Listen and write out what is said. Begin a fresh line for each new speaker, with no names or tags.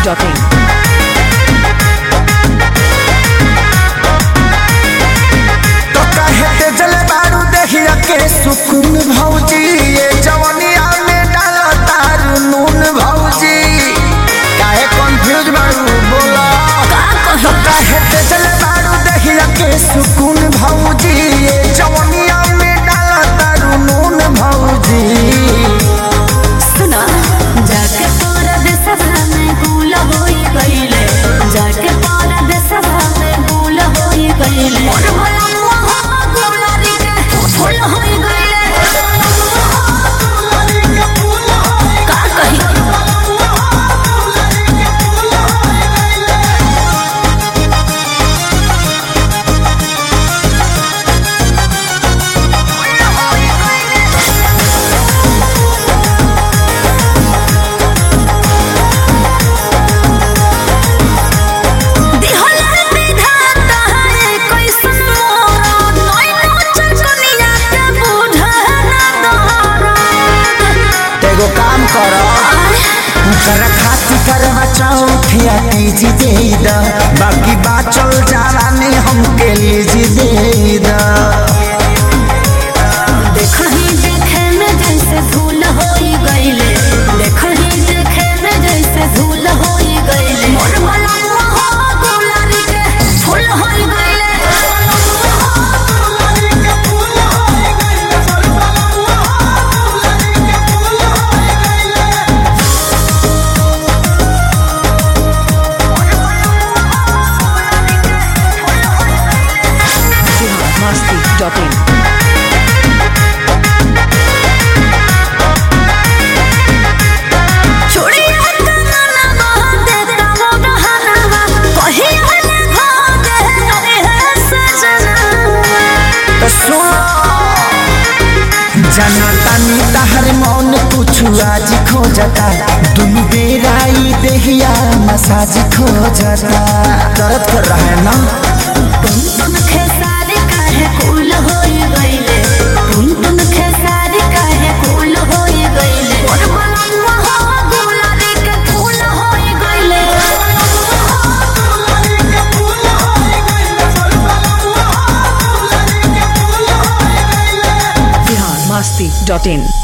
biharmasti.in
तो कहते जले बारू देखिया के सुकून भौजी ये जवनिया में डाला तारू नून भौजी काहे कंफ्यूज बारू बोला तो कहते जले बारू देखिया के सुकून भौजी ये जवनिया में डाला तारू नून भौजी
सुना जाके तोरा देशवा में भूल होई गइले जाके तोरा देशवा में भूल होई गइले मोर भलवा हो गुलारी के फूल होई गइले का कही
एगो काम करो कर खाती करवा चौथिया तीजी दे दा बाकी बात चल जाला नहीं हमके लीजी दे दा
देखही देखे में जैसे धूल होई गइले देखही देखे में जैसे धूल होई गइले मोर भलवा हो गुलारी के फूल होई गइले
biharmasti.in
चूड़िया कंगना बांधे तमो गहना कहीं हले भागे अरे है सजना
तो सुनो जनतानी तहर मौन कुछ आज खोजता दुनु बेराई देहिया मसाज खोजता दर्द कर रहा है ना
तुम खेसारी काहे कूल होई गइले तुम खेसारी काहे कूल होई गइले मोर भलवा हो गुलारी के फूल होई गइले
biharmasti.in